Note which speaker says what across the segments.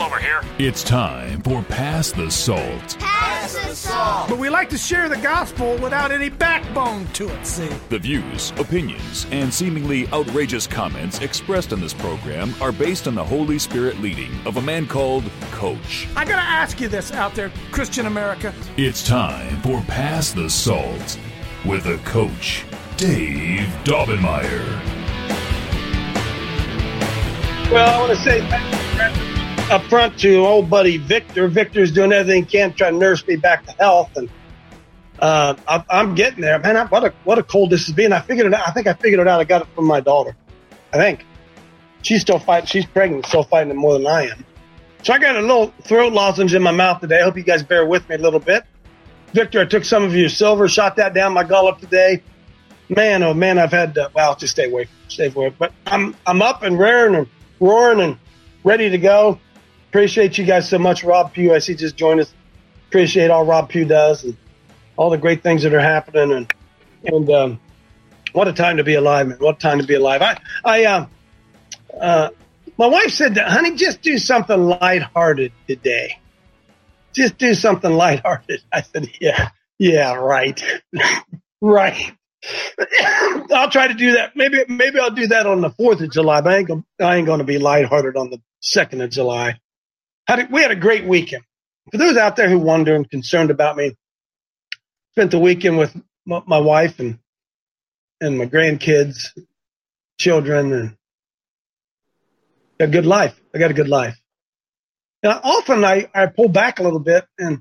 Speaker 1: over here.
Speaker 2: It's time for Pass the Salt.
Speaker 3: Pass the salt.
Speaker 4: But we like to share the gospel without any backbone to it, see?
Speaker 2: The views, opinions, and seemingly outrageous comments expressed in this program are based on the Holy Spirit leading of a man called Coach.
Speaker 4: I gotta ask you this out there, Christian America.
Speaker 2: It's time for Pass the Salt with the Coach, Dave Daubenmire.
Speaker 5: Well, I want to say up front to old buddy Victor. Victor's doing everything he can to try to nurse me back to health, and I'm getting there, man. What a cold this has been. I figured it out. I think I figured it out. I got it from my daughter. I think she's still fighting. She's pregnant, still fighting it more than I am. So I got a little throat lozenge in my mouth today. I hope you guys bear with me a little bit. Victor, I took some of your silver, shot that down my gullet today. Man, oh man, I've had. Just stay away from it. But I'm up and roaring and ready to go. Appreciate you guys so much. Rob Pugh, I see, just joined us. Appreciate all Rob Pugh does and all the great things that are happening. And what a time to be alive, man. What a time to be alive. My wife said, honey, just do something lighthearted today. Just do something lighthearted. I said, yeah, right. Right. I'll try to do that. Maybe I'll do that on the 4th of July, but I ain't going to be lighthearted on the 2nd of July. We had a great weekend. For those out there who wonder and concerned about me, spent the weekend with my wife and my grandkids, children, and got a good life. I got a good life. Now, often I pull back a little bit and,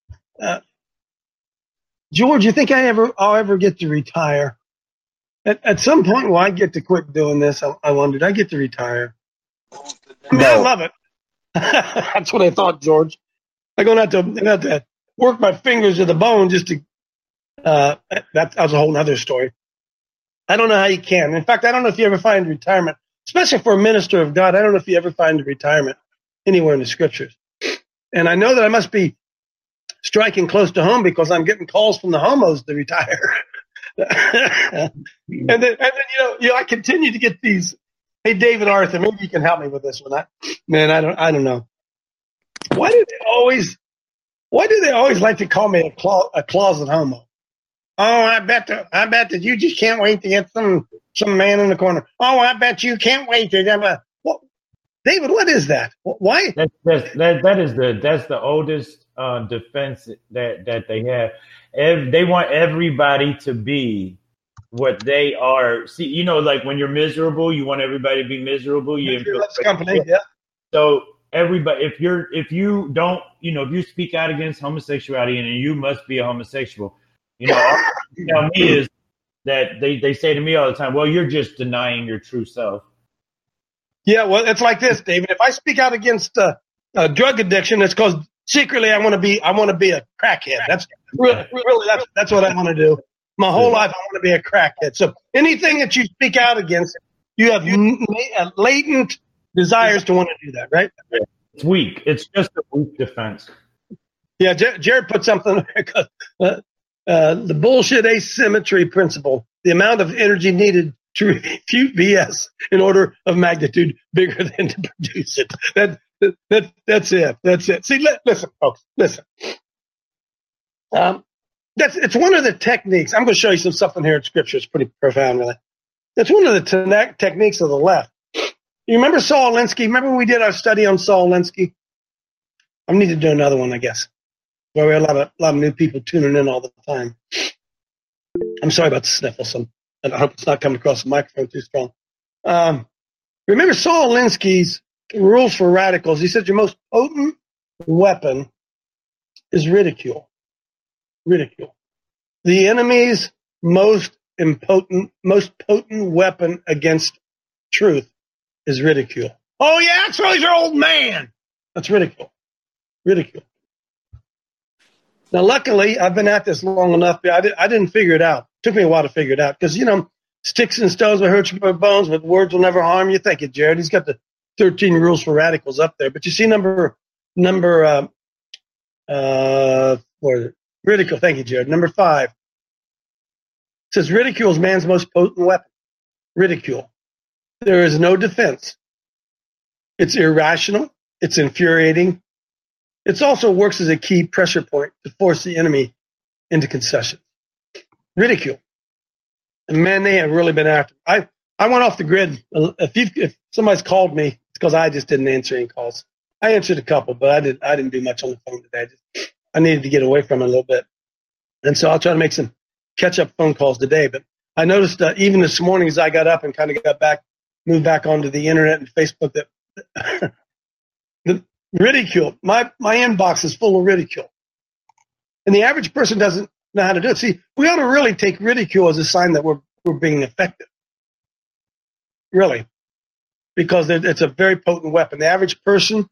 Speaker 5: George, you think I'll ever get to retire? At some point, will I get to quit doing this? I wondered. I get to retire. I mean, I love it. That's what I thought, George. I'm going to have to work my fingers to the bone just to. That was a whole other story. I don't know how you can. In fact, I don't know if you ever find retirement, especially for a minister of God. I don't know if you ever find retirement anywhere in the scriptures. And I know that I must be striking close to home because I'm getting calls from the homos to retire. and then I continue to get these. Hey, David Arthur, maybe you can help me with this one. I don't know. Why do they always like to call me a closet homo? Oh, I bet that you just can't wait to get some man in the corner. Oh, I bet you can't wait to. David, what is that? Why?
Speaker 6: That's the oldest defense that they have. They want everybody to be what they are. See, like when you're miserable, you want everybody to be miserable.
Speaker 5: That's company, yeah.
Speaker 6: So everybody, if you don't, if you speak out against homosexuality and you must be a homosexual, all you tell me is that they say to me all the time, well, you're just denying your true self.
Speaker 5: Yeah, well, it's like this, David. If I speak out against drug addiction, it's because secretly I want to be a crackhead. That's really that's what I want to do. My whole life I want to be a crackhead. So anything that you speak out against, you have latent desires to want to do that, right?
Speaker 6: It's weak. It's just a weak defense.
Speaker 5: Yeah, Jared put something there. The bullshit asymmetry principle, the amount of energy needed to refute BS in order of magnitude bigger than to produce it. That's it. That's it. See, listen, folks, listen. It's one of the techniques. I'm going to show you some stuff in here in Scripture. It's pretty profound, really. That's one of the techniques of the left. You remember Saul Alinsky? Remember when we did our study on Saul Alinsky? I need to do another one, I guess. Where we have a lot of new people tuning in all the time. I'm sorry about the sniffle. I hope it's not coming across the microphone too strong. Remember Saul Alinsky's rules for radicals. He said your most potent weapon is ridicule. Ridicule. The enemy's most potent weapon against truth is ridicule. Oh, yeah, that's really your old man. That's ridicule. Ridicule. Now, luckily, I've been at this long enough. I didn't figure it out. It took me a while to figure it out because, sticks and stones will hurt your bones, but words will never harm you. Thank you, Jared. He's got the 13 rules for radicals up there. But you see ridicule. Thank you, Jared. Number 5. It says ridicule is man's most potent weapon. Ridicule. There is no defense. It's irrational. It's infuriating. It also works as a key pressure point to force the enemy into concession. Ridicule. And man, they have really been after me. I went off the grid. If somebody's called me, it's because I just didn't answer any calls. I answered a couple, but I didn't do much on the phone today. I needed to get away from it a little bit. And so I'll try to make some catch-up phone calls today. But I noticed even this morning as I got up and kind of moved back onto the internet and Facebook, that the ridicule, my inbox is full of ridicule. And the average person doesn't know how to do it. See, we ought to really take ridicule as a sign that we're being effective. Really. Because it's a very potent weapon. The average person,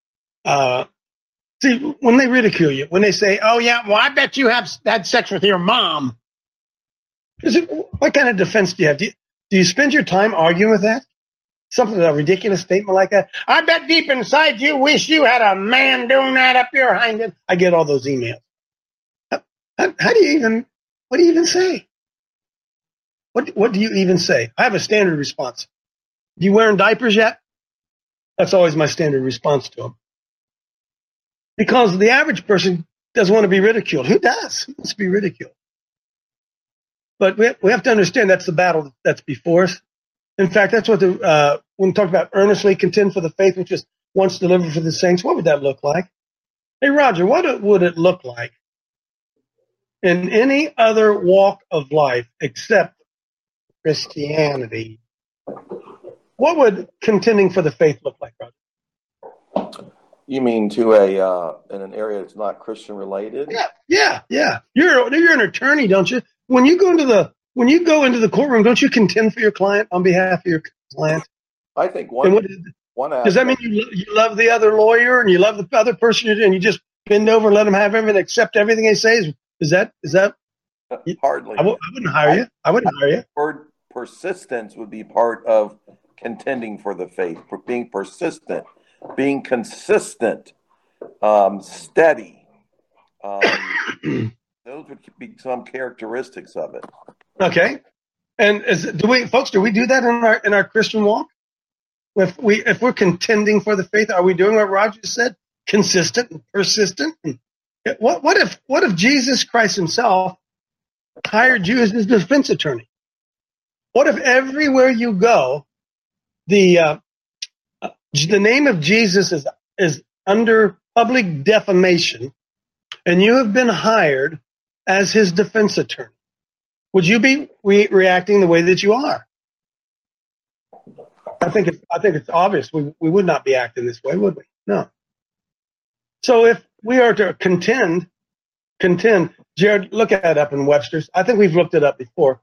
Speaker 5: see, when they ridicule you, when they say, oh, yeah, well, I bet you have had sex with your mom. What kind of defense do you have? Do you spend your time arguing with that? Something, a ridiculous statement like that? I bet deep inside you wish you had a man doing that up your hind end. I get all those emails. How do you even, what do you even say? What do you even say? I have a standard response. You wearing diapers yet? That's always my standard response to them. Because the average person doesn't want to be ridiculed. Who does? Who wants to be ridiculed? But we have to understand that's the battle that's before us. In fact, that's what when we talk about earnestly contend for the faith which is once delivered for the saints, what would that look like? Hey, Roger, what would it look like in any other walk of life except Christianity? What would contending for the faith look like, Roger?
Speaker 1: You mean to in an area that's not Christian related?
Speaker 5: Yeah. You're an attorney, don't you? When you go into the courtroom, don't you contend for your client on behalf of your client?
Speaker 1: I think one
Speaker 5: does that mean you love the other lawyer and you love the other person and you just bend over and let them have everything, accept everything they say? Is that
Speaker 1: hardly?
Speaker 5: I wouldn't hire you. I wouldn't hire you.
Speaker 1: Persistence would be part of contending for the faith. For being persistent, being consistent, steady. Those would be some characteristics of it.
Speaker 5: Okay, and do we do that in our Christian walk? If we're contending for the faith, are we doing what Roger said? Consistent and persistent. What if Jesus Christ Himself hired you as His defense attorney? What if everywhere you go, the name of Jesus is under public defamation, and you have been hired as His defense attorney? Would you be reacting the way that you are? I think it's obvious we would not be acting this way, would we? No. So if we are to contend, Jared, look at it up in Webster's. I think we've looked it up before.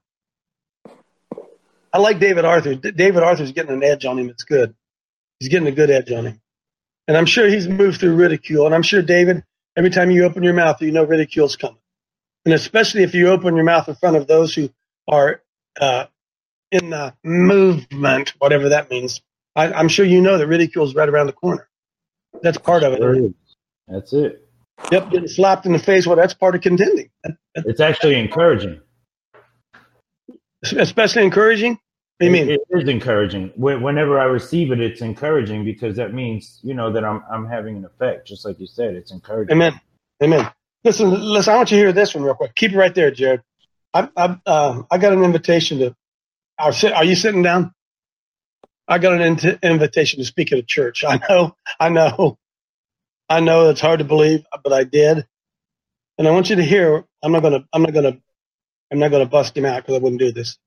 Speaker 5: I like David Arthur. David Arthur's getting an edge on him. It's good. He's getting a good edge on him. And I'm sure he's moved through ridicule. And I'm sure, David, every time you open your mouth, you know ridicule's coming. And especially if you open your mouth in front of those who are in the movement, whatever that means. I'm sure you know that ridicule's right around the corner. That's part of it.
Speaker 6: That's it.
Speaker 5: Yep, getting slapped in the face. Well, that's part of contending.
Speaker 6: It's actually encouraging.
Speaker 5: Especially encouraging? What do you mean?
Speaker 6: It is encouraging. Whenever I receive it, it's encouraging because that means, that I'm having an effect. Just like you said, it's encouraging.
Speaker 5: Amen. Listen, I want you to hear this one real quick. Keep it right there, Jared. I got an invitation to. Are you sitting down? I got an invitation to speak at a church. I know. It's hard to believe, but I did. And I want you to hear. I'm not gonna bust him out because I wouldn't do this.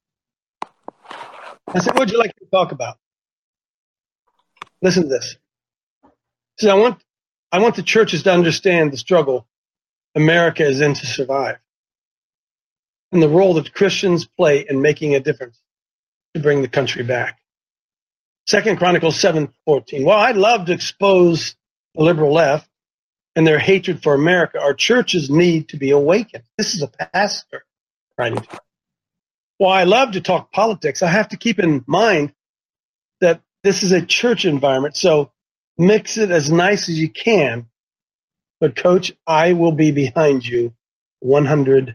Speaker 5: I said, "What'd you like to talk about?" Listen to this. He said, I want the churches to understand the struggle America is in to survive, and the role that Christians play in making a difference to bring the country back. 2 Chronicles 7:14. While I'd love to expose the liberal left and their hatred for America, our churches need to be awakened. This is a pastor writing. While I love to talk politics, I have to keep in mind that this is a church environment, so mix it as nice as you can. But, Coach, I will be behind you 100%.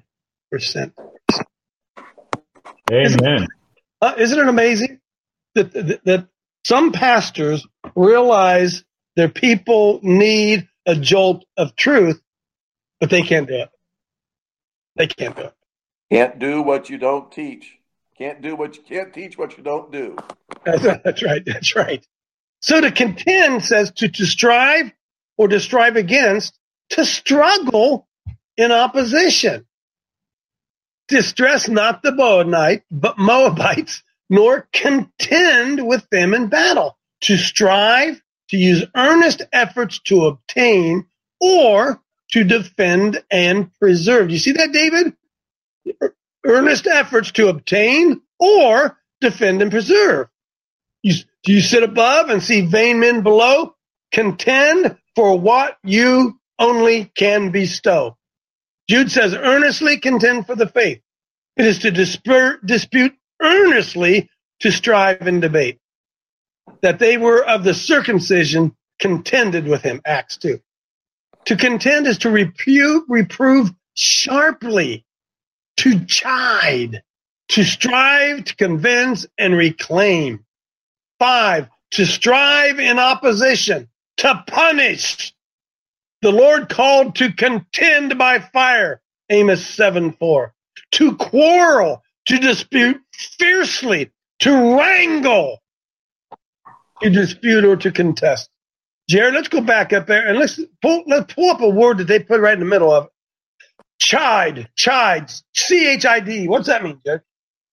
Speaker 6: Amen.
Speaker 5: Isn't it amazing that some pastors realize Their people need a jolt of truth, but they can't do it. They can't do it.
Speaker 1: Can't do what you don't teach. Can't teach what you don't do.
Speaker 5: That's right. That's right. So to contend says to strive or to strive against, to struggle in opposition. Distress not the Moabites, nor contend with them in battle. To strive, to use earnest efforts to obtain, or to defend and preserve. Do you see that, David? Earnest efforts to obtain or defend and preserve. Do you sit above and see vain men below? Contend for what you only can bestow. Jude says, earnestly contend for the faith. It is to dispute earnestly, to strive and debate. That they were of the circumcision contended with him, Acts 2. To contend is to reprove sharply, to chide, to strive, to convince, and reclaim. 5, to strive in opposition, to punish. The Lord called to contend by fire, Amos 7:4. To quarrel, to dispute fiercely, to wrangle, to dispute or to contest. Jared, let's go back up there and let's pull up a word that they put right in the middle of it. Chide, C-H-I-D. What's that mean, Jared?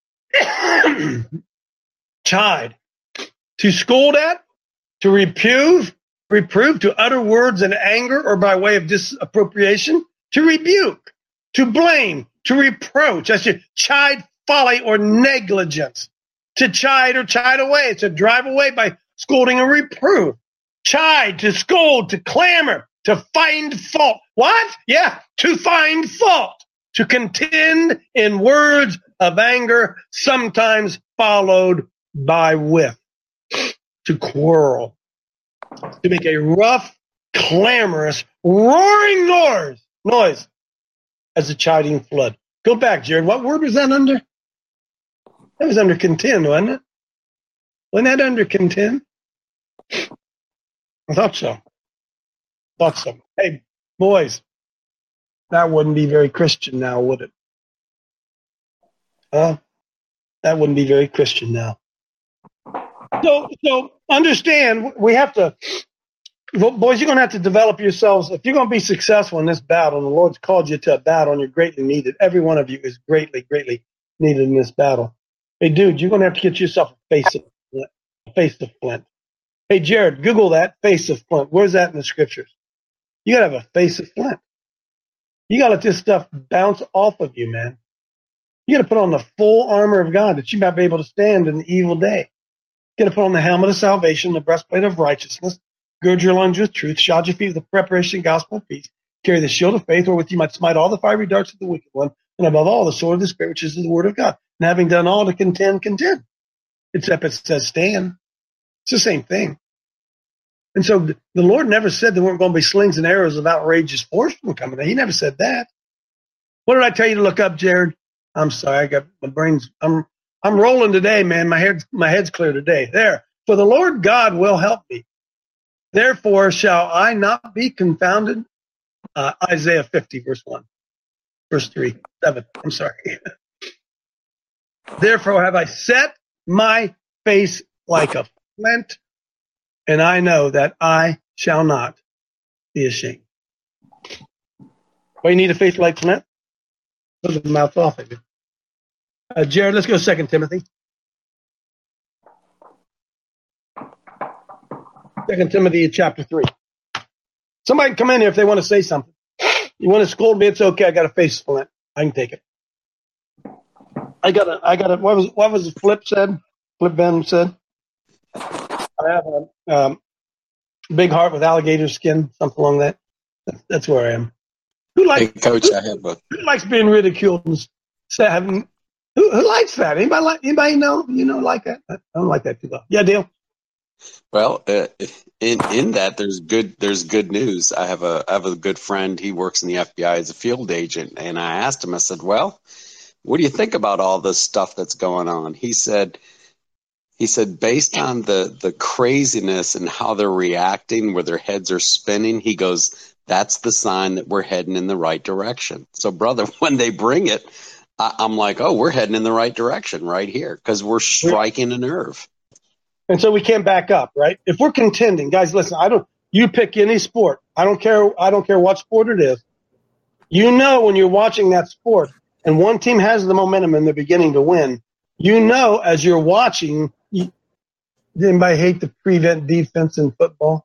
Speaker 5: Chide. To scold at, to reprove, to utter words in anger or by way of disappropriation, to rebuke, to blame, to reproach. That's to chide folly or negligence. To chide or chide away, to drive away by scolding or reproof. Chide, to scold, to clamor, to find fault. What? Yeah, to find fault. To contend in words of anger, sometimes followed by with. To quarrel. To make a rough, clamorous, roaring noise as a chiding flood. Go back, Jared. What word was that under? That was under contend, wasn't it? Wasn't that under contend? I thought so. Hey, boys, that wouldn't be very Christian now, would it? That wouldn't be very Christian now. So understand, we have to, boys, you're going to have to develop yourselves. If you're going to be successful in this battle, and the Lord's called you to a battle and you're greatly needed, every one of you is greatly, greatly needed in this battle. Hey, dude, you're going to have to get yourself a face of flint. Hey, Jared, Google that, face of flint. Where's that in the scriptures? You got to have a face of flint. You got to let this stuff bounce off of you, man. You got to put on the full armor of God that you might be able to stand in the evil day. You got to put on the helmet of salvation, the breastplate of righteousness, gird your loins with truth, shod your feet with the preparation of gospel of peace, carry the shield of faith, wherewith you might smite all the fiery darts of the wicked one, and above all the sword of the Spirit, which is the word of God. And having done all to contend. Except it says stand. It's the same thing. And so the Lord never said there weren't going to be slings and arrows of outrageous force coming. He never said that. What did I tell you to look up, Jared? I'm sorry, I got my brains. I'm rolling today, man. My head's clear today. There. For the Lord God will help me. Therefore shall I not be confounded. Isaiah 50, verse 1. Verse 3, 7. I'm sorry. Therefore have I set my face like a flint, and I know that I shall not be ashamed. Well, you need a face like flint? Put the mouth off of you. Jared, let's go 2 Timothy. 2 Timothy chapter 3. Somebody can come in here if they want to say something. You want to scold me? It's okay. I got a face flint. I can take it. I got a. What was Flip Ben said? I have a big heart with alligator skin, something along that. That's where I am. Who likes being ridiculed and having? Who likes that? Anybody know? Like that? I don't like that too well. Yeah, Dale.
Speaker 3: Well, in that there's good news. I have a good friend. He works in the FBI as a field agent, and I asked him. I said, "Well, what do you think about all this stuff that's going on?" He said, He said, based on the craziness and how they're reacting, where their heads are spinning, he goes, that's the sign that we're heading in the right direction. So, brother, when they bring it, I'm like, oh, we're heading in the right direction right here because we're striking a nerve.
Speaker 5: And so we can't back up, right? If we're contending, guys, listen, you pick any sport. I don't care what sport it is. You know when you're watching that sport and one team has the momentum and they're beginning to win, you know as you're watching. Does anybody hate the prevent defense in football?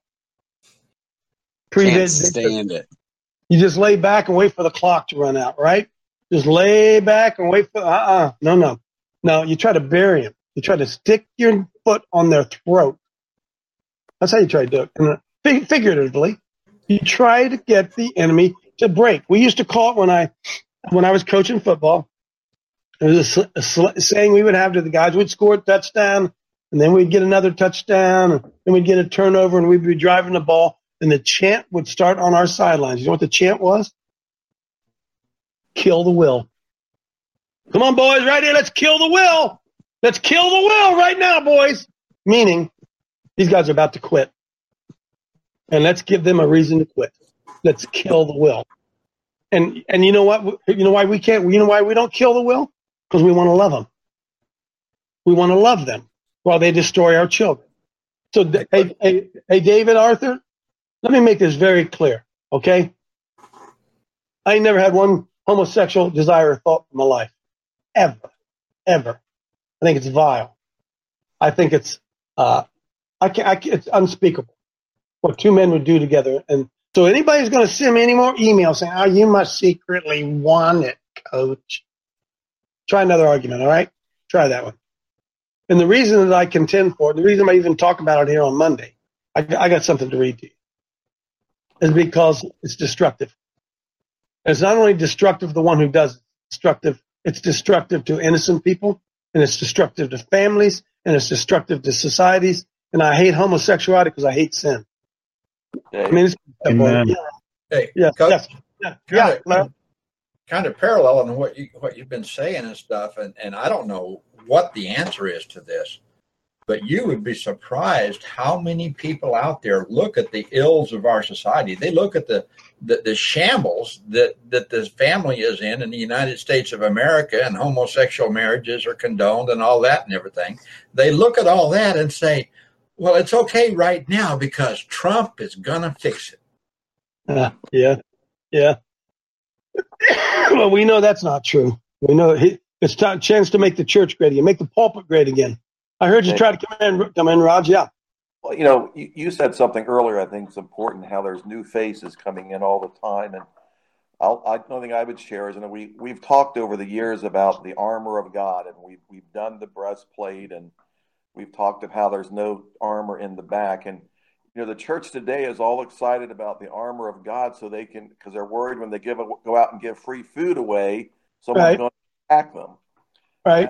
Speaker 3: Can't stand it.
Speaker 5: You just lay back and wait for the clock to run out, right? Just lay back and wait for No, you try to bury them. You try to stick your foot on their throat. That's how you try to do it. And figuratively, you try to get the enemy to break. We used to call it when I was coaching football. There was a saying we would have to the guys. We'd score a touchdown, and then we'd get another touchdown, and then we'd get a turnover, and we'd be driving the ball, and the chant would start on our sidelines. You know what the chant was? Kill the will. Come on, boys, right here. Let's kill the will. Let's kill the will right now, boys. Meaning, these guys are about to quit. And let's give them a reason to quit. Let's kill the will. And you know what? You know why we can't? You know why we don't kill the will? Because we want to love them. We want to love them while they destroy our children. So, hey, David, Arthur, let me make this very clear, okay? I ain't never had one homosexual desire or thought in my life. Ever. I think it's vile. I think it's it's unspeakable what two men would do together. And so anybody's going to send me any more emails saying, "Oh, you must secretly want it, coach." Try another argument, all right? Try that one. And the reason that I contend for it, the reason I even talk about it here on Monday, I got something to read to you, is because it's destructive. And it's not only destructive to the one who does it, it's destructive to innocent people, and it's destructive to families, and it's destructive to societies. And I hate homosexuality because I hate sin. I mean,
Speaker 7: kind of paralleling what you've been saying and stuff, and I don't know what the answer is to this, but you would be surprised how many people out there look at the ills of our society. They look at the shambles that this family is in the United States of America, and homosexual marriages are condoned and all that and everything. They look at all that and say, well, it's okay right now because Trump is going to fix it.
Speaker 5: Yeah. Well, we know that's not true. We know it's a chance to make the church great again, make the pulpit great again. I heard you try to come in, Raj. Yeah.
Speaker 1: Well, you said something earlier. I think it's important how there's new faces coming in all the time, and one thing I would share is, we've talked over the years about the armor of God, and we've done the breastplate, and we've talked of how there's no armor in the back, and the church today is all excited about the armor of God, so because they're worried when they go out and give free food away, someone's going to attack them.
Speaker 5: Right.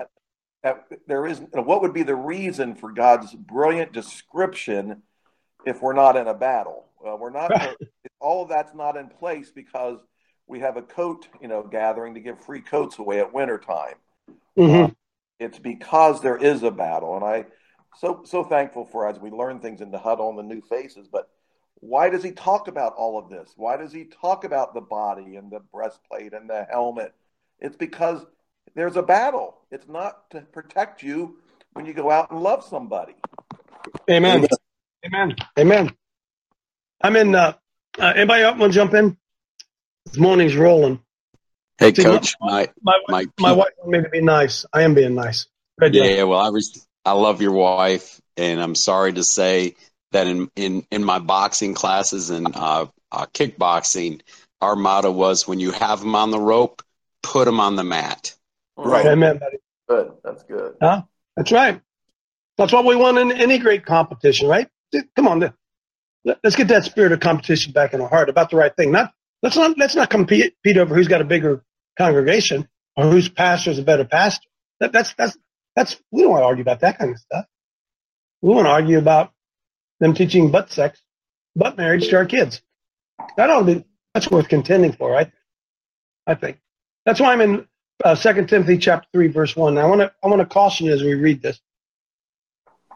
Speaker 1: What would be the reason for God's brilliant description if we're not in a battle? Well, we're not. Right. All of that's not in place because we have a coat, gathering to give free coats away at wintertime.
Speaker 5: Mm-hmm.
Speaker 1: It's because there is a battle, and I so thankful for as we learn things in the huddle and the new faces. But why does he talk about all of this? Why does he talk about the body and the breastplate and the helmet? It's because there's a battle. It's not to protect you when you go out and love somebody.
Speaker 5: Amen. Amen. I'm in. Anybody want to jump in? This morning's rolling.
Speaker 3: Hey, Coach.
Speaker 5: My wife wanted me to be nice. I am being nice.
Speaker 3: Yeah. Well, I love your wife, and I'm sorry to say that in my boxing classes and kickboxing, our motto was, when you have them on the rope, put them on the mat.
Speaker 5: Right. Amen, buddy.
Speaker 1: Good. That's good.
Speaker 5: Huh? That's right. That's what we want in any great competition, right? Come on, let's get that spirit of competition back in our heart about the right thing. Let's not compete over who's got a bigger congregation or whose pastor is a better pastor. That's we don't want to argue about that kind of stuff. We want to argue about them teaching butt marriage to our kids. That's worth contending for, right? I think that's why I'm in 2 Timothy chapter 3 verse 1. Now, I want to caution you as we read this.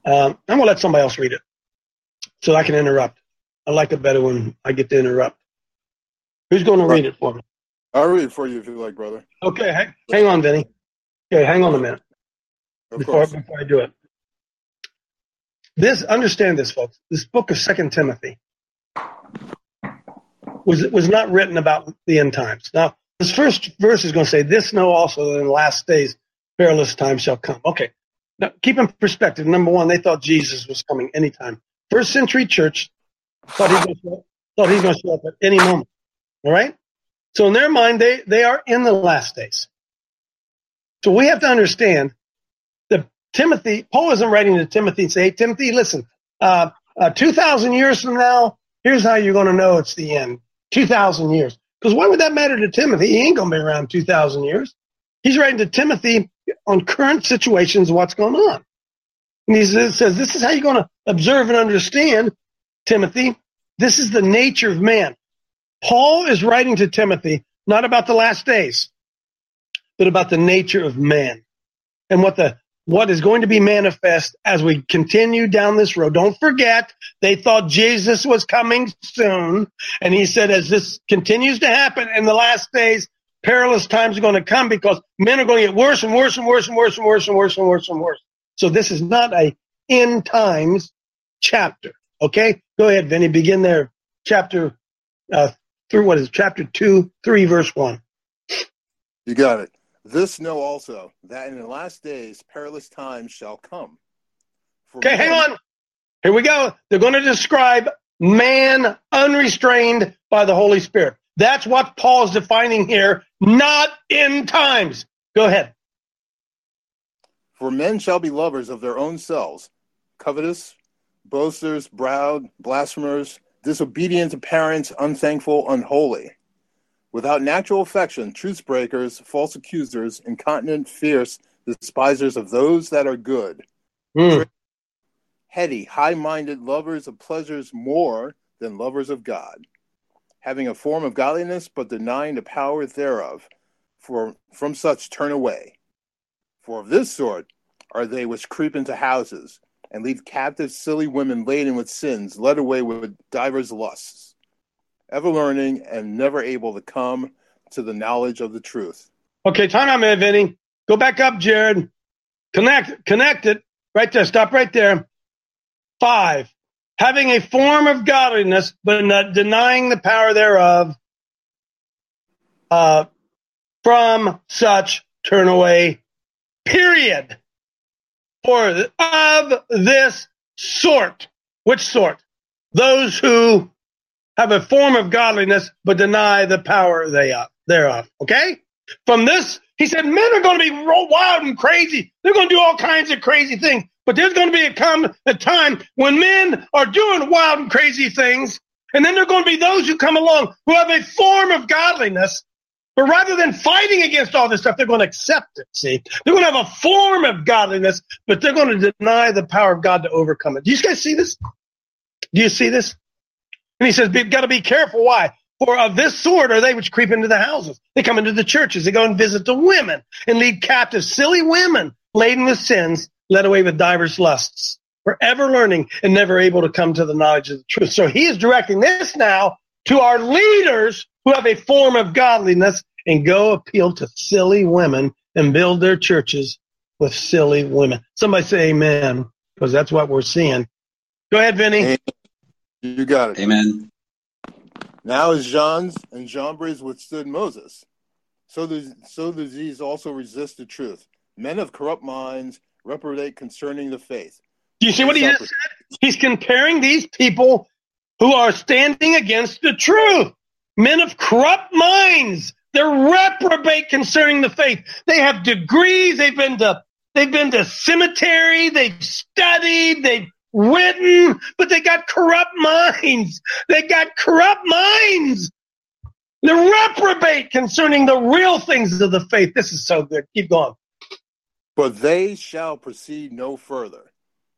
Speaker 5: I'm going to let somebody else read it so I can interrupt. I like it better when I get to interrupt. Who's going to read it for me?
Speaker 8: I'll read it for you if you like, brother.
Speaker 5: Okay, hang on, Vinny. Okay, hang on a minute before I do it. Understand this, folks. This book of 2 Timothy was not written about the end times. Now, this first verse is going to say, "This know also that in the last days perilous times shall come." Okay, now keep in perspective. Number one, they thought Jesus was coming anytime. First century church thought he's going to show up at any moment. All right? So in their mind, they are in the last days. So we have to understand that Paul isn't writing to Timothy and say, "Hey, Timothy, listen, 2,000 years from now, here's how you're going to know it's the end. 2,000 years." Because why would that matter to Timothy? He ain't going to be around 2,000 years. He's writing to Timothy on current situations, what's going on. And he says, this is how you're going to observe and understand, Timothy. This is the nature of man. Paul is writing to Timothy not about the last days, but about the nature of man and what is going to be manifest as we continue down this road. Don't forget, they thought Jesus was coming soon. And he said, as this continues to happen in the last days, perilous times are going to come because men are going to get worse and worse and worse and worse and worse and worse and worse and worse. So this is not a end times chapter. Okay? Go ahead, Vinny. Begin there. Chapter 2, 3, verse 1.
Speaker 8: You got it. "This know also, that in the last days perilous times shall come."
Speaker 5: Okay, hang on. Here we go. They're going to describe man unrestrained by the Holy Spirit. That's what Paul's defining here, not end times. Go ahead.
Speaker 8: "For men shall be lovers of their own selves, covetous, boasters, proud, blasphemers, disobedient to parents, unthankful, unholy, without natural affection, truce breakers, false accusers, incontinent, fierce, despisers of those that are good, heady, high-minded, lovers of pleasures more than lovers of God, having a form of godliness, but denying the power thereof. For from such turn away. For of this sort are they which creep into houses, and lead captive silly women laden with sins, led away with divers lusts, ever learning and never able to come to the knowledge of the truth."
Speaker 5: Okay, time out a minute, Vinny. Go back up, Jared. Connect it. Right there. Stop right there. 5. Having a form of godliness, but not denying the power thereof. From such turn away. Period. For of this sort. Which sort? Those who have a form of godliness, but deny the power thereof. Okay? From this, he said, men are going to be wild and crazy. They're going to do all kinds of crazy things. But there's going to be a time when men are doing wild and crazy things. And then there are going to be those who come along who have a form of godliness. But rather than fighting against all this stuff, they're going to accept it, see? They're going to have a form of godliness, but they're going to deny the power of God to overcome it. Do you guys see this? Do you see this? And he says, you've got to be careful. Why? For of this sort are they which creep into the houses. They come into the churches. They go and visit the women and lead captive silly women laden with sins, led away with divers lusts, forever learning and never able to come to the knowledge of the truth. So he is directing this now to our leaders who have a form of godliness and go appeal to silly women and build their churches with silly women. Somebody say amen, because that's what we're seeing. Go ahead, Vinny.
Speaker 8: Amen. You got it.
Speaker 3: Amen.
Speaker 8: "Now as Jannes and Jambres withstood Moses, so do these also resist the truth. Men of corrupt minds reprobate concerning the faith."
Speaker 5: Do you see what he just said? He's comparing these people who are standing against the truth. Men of corrupt minds. They're reprobate concerning the faith. They have degrees. They've been to seminary. They've studied. They've written, but they got corrupt minds. They got corrupt minds. They're reprobate concerning the real things of the faith. This is so good. Keep going.
Speaker 8: "But they shall proceed no further,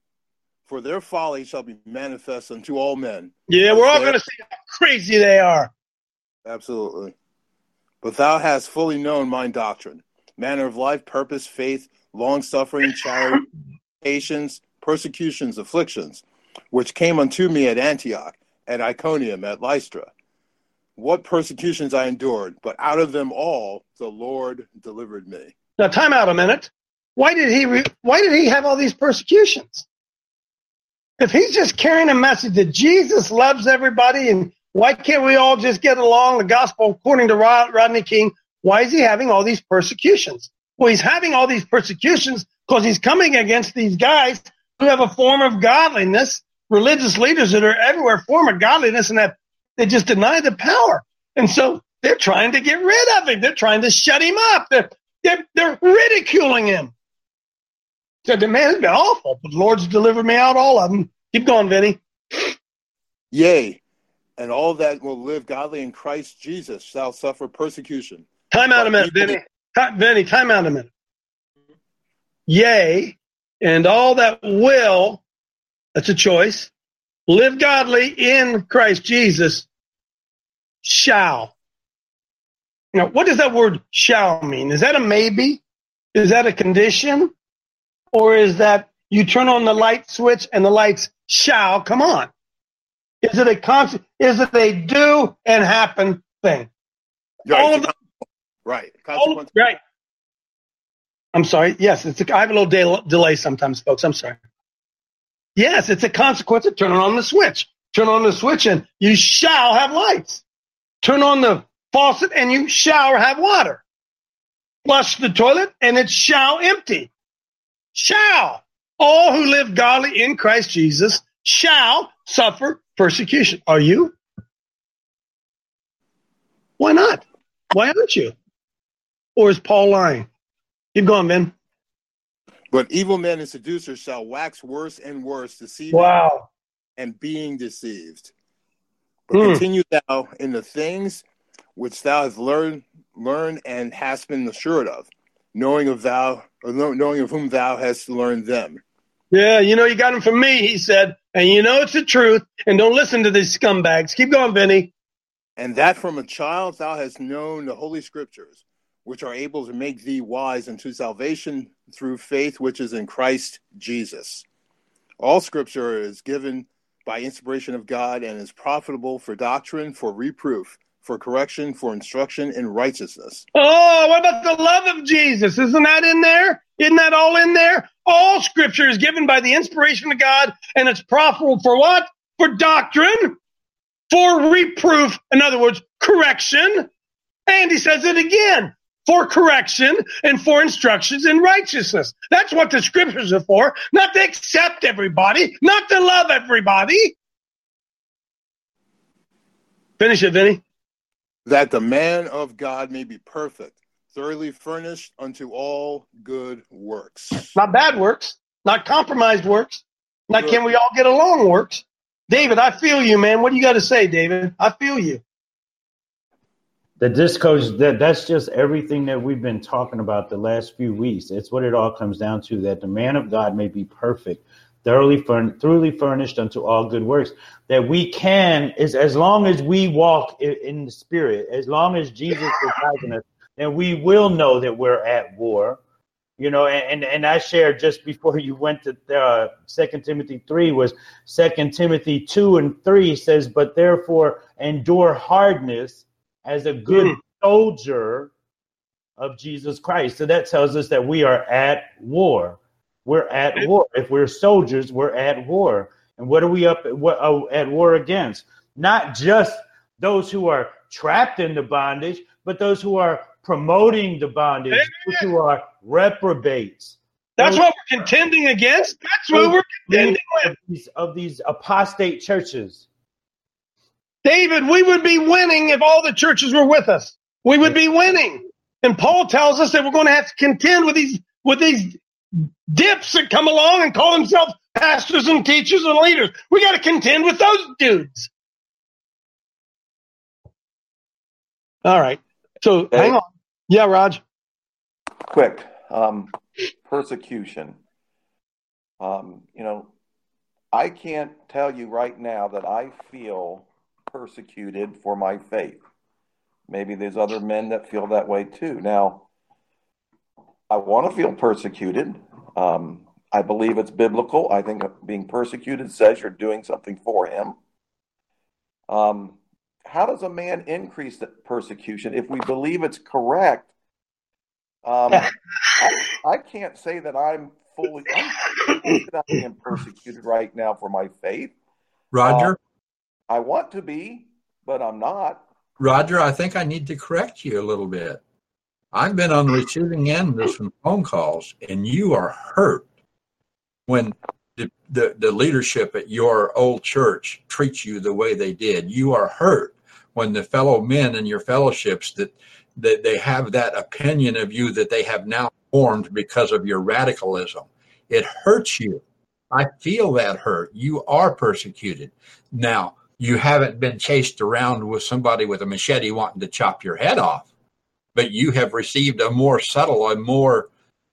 Speaker 8: for their folly shall be manifest unto all men."
Speaker 5: Yeah, we're all going to see how crazy they are.
Speaker 8: Absolutely. "But thou hast fully known my doctrine, manner of life, purpose, faith, long-suffering, charity, patience, persecutions, afflictions, which came unto me at Antioch, at Iconium, at Lystra. What persecutions I endured, but out of them all the Lord delivered me.
Speaker 5: Now, time out a minute. Why did he have all these persecutions? If he's just carrying a message that Jesus loves everybody, and why can't we all just get along, the gospel according to Rodney King, why is he having all these persecutions? Well, he's having all these persecutions because he's coming against these guys who have a form of godliness, religious leaders that are everywhere, form of godliness, and they just deny the power. And so they're trying to get rid of him. They're trying to shut him up. They're ridiculing him. So the man has been awful, but the Lord's delivered me out, all of them. Keep going, Vinny.
Speaker 8: Yea, and all that will live godly in Christ Jesus shall suffer persecution.
Speaker 5: Time out a minute, Vinny. Vinny, time out a minute. Yea, and all that will, that's a choice, live godly in Christ Jesus shall. Now, what does that word shall mean? Is that a maybe? Is that a condition? Or is that you turn on the light switch and the lights shall come on? Is it a do and happen thing?
Speaker 8: Right.
Speaker 5: All of them.
Speaker 8: Right.
Speaker 5: Right. I'm sorry. Yes, I have a little delay sometimes, folks. I'm sorry. Yes, it's a consequence of turning on the switch. Turn on the switch and you shall have lights. Turn on the faucet and you shall have water. Flush the toilet and it shall empty. Shall. All who live godly in Christ Jesus shall suffer persecution. Are you? Why not? Why aren't you? Or is Paul lying? Keep going, Ben.
Speaker 8: But evil men and seducers shall wax worse and worse, deceiving and being deceived. But continue thou in the things which thou hast learned and hast been assured of, knowing of whom thou hast learned them.
Speaker 5: Yeah, you got them from me, he said, and it's the truth, and don't listen to these scumbags. Keep going, Vinny.
Speaker 8: And that from a child thou hast known the Holy Scriptures, which are able to make thee wise unto salvation through faith which is in Christ Jesus. All Scripture is given by inspiration of God and is profitable for doctrine, for reproof, for correction, for instruction in righteousness.
Speaker 5: Oh, what about the love of Jesus? Isn't that in there? Isn't that all in there? All Scripture is given by the inspiration of God, and it's profitable for what? For doctrine, for reproof, in other words, correction. And he says it again, for correction and for instructions in righteousness. That's what the Scriptures are for, not to accept everybody, not to love everybody. Finish it, Vinny.
Speaker 8: That the man of God may be perfect, thoroughly furnished unto all good works.
Speaker 5: Not bad works, not compromised works, not can we all get along works. David, I feel you, man. What do you got to say, David? I feel you.
Speaker 6: The discourse, that's just everything that we've been talking about the last few weeks. It's what it all comes down to, that the man of God may be perfect, thoroughly furnished unto all good works, that we can, as long as we walk in the Spirit, as long as Jesus is guiding us, then we will know that we're at war. And I shared just before you went to 2 Timothy 3 was 2 Timothy 2 and 3 says, but therefore endure hardness as a good soldier of Jesus Christ. So that tells us that we are at war. We're at war. If we're soldiers, we're at war. And what are we at war against? Not just those who are trapped in the bondage, but those who are promoting the bondage, those who are reprobates.
Speaker 5: That's what we're contending against. That's what we're contending with.
Speaker 6: Of these apostate churches.
Speaker 5: David, we would be winning if all the churches were with us. We would be winning. And Paul tells us that we're going to have to contend with these dips that come along and call themselves pastors and teachers and leaders. We got to contend with those dudes. All right. So hang on. Yeah, Raj.
Speaker 1: Quick. Persecution. I can't tell you right now that I feel persecuted for my faith. Maybe there's other men that feel that way too. Now, I want to feel persecuted. I believe it's biblical. I think being persecuted says you're doing something for him. How does a man increase the persecution if we believe it's correct? I can't say that I'm not being persecuted right now for my faith.
Speaker 7: Roger?
Speaker 1: I want to be, but I'm not.
Speaker 7: Roger, I think I need to correct you a little bit. I've been on the receiving end of some phone calls, and you are hurt when the leadership at your old church treats you the way they did. You are hurt when the fellow men in your fellowships that they have that opinion of you that they have now formed because of your radicalism. It hurts you. I feel that hurt. You are persecuted. Now, you haven't been chased around with somebody with a machete wanting to chop your head off, but you have received a more subtle, a more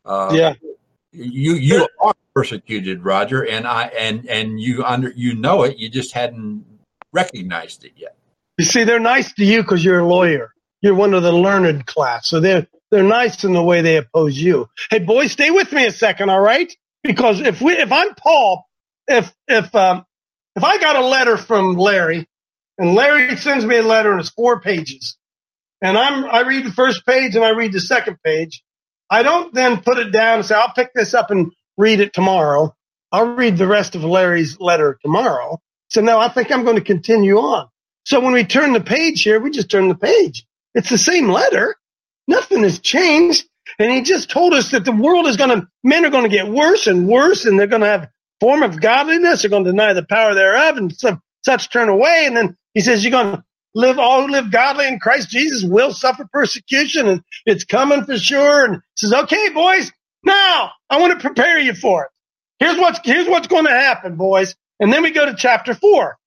Speaker 7: you are persecuted, Roger, and you know it. You just hadn't recognized it yet.
Speaker 5: You see, they're nice to you because you're a lawyer. You're one of the learned class, so they're nice in the way they oppose you. Hey, boys, stay with me a second, all right? Because if I'm Paul, if I got a letter from Larry, and Larry sends me a letter and it's 4 pages, and I read the first page and I read the second page, I don't then put it down and say, I'll pick this up and read it tomorrow. I'll read the rest of Larry's letter tomorrow. So now I think I'm going to continue on. So when we turn the page here, we just turn the page. It's the same letter. Nothing has changed. And he just told us that the world men are going to get worse and worse, and they're going to have form of godliness. They're going to deny the power thereof, and such turn away. And then he says, you're going to all who live godly in Christ Jesus will suffer persecution, and it's coming for sure. And he says, okay, boys, now I want to prepare you for it. Here's what's going to happen, boys. And then we go to chapter 4.